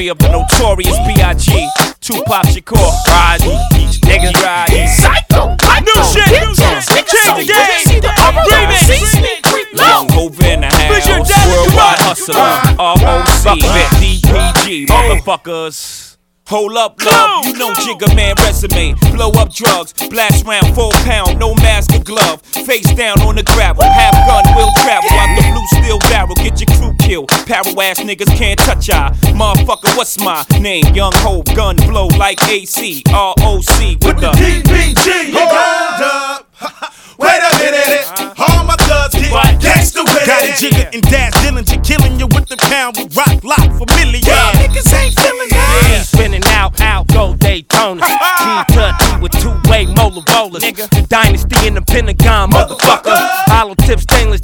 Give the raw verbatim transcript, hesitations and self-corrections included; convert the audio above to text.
memory of the notorious B I G Tupac Shakur. Ride these niggas, ride these psycho. New shit, new shit, change the game. Remix, Young Hov in the house, worldwide hustler, R O C, D P G, motherfuckers. Hold up, love, you know Jigga Man resume. Blow up drugs, blast round, four pound, no mask or glove. Face down on the gravel, half gun will travel. Out the blue steel barrel, get your crew killed. Paro ass niggas can't touch I. Motherfucker, what's my name? Young Hov, gun blow like A C, R O C with the D P G. Hold up. Wait a minute, all my thugs get gangsta with it. Got a Jigga and Dash Dillinger killing you with the pound with rock, lock, familiar. Y'all niggas ain't feeling that. Yeah, spinning out, out, go Daytona. G to T with two-way molar rollers. Nigga, the dynasty in the Pentagon, motherfucker. Hollow tip stainless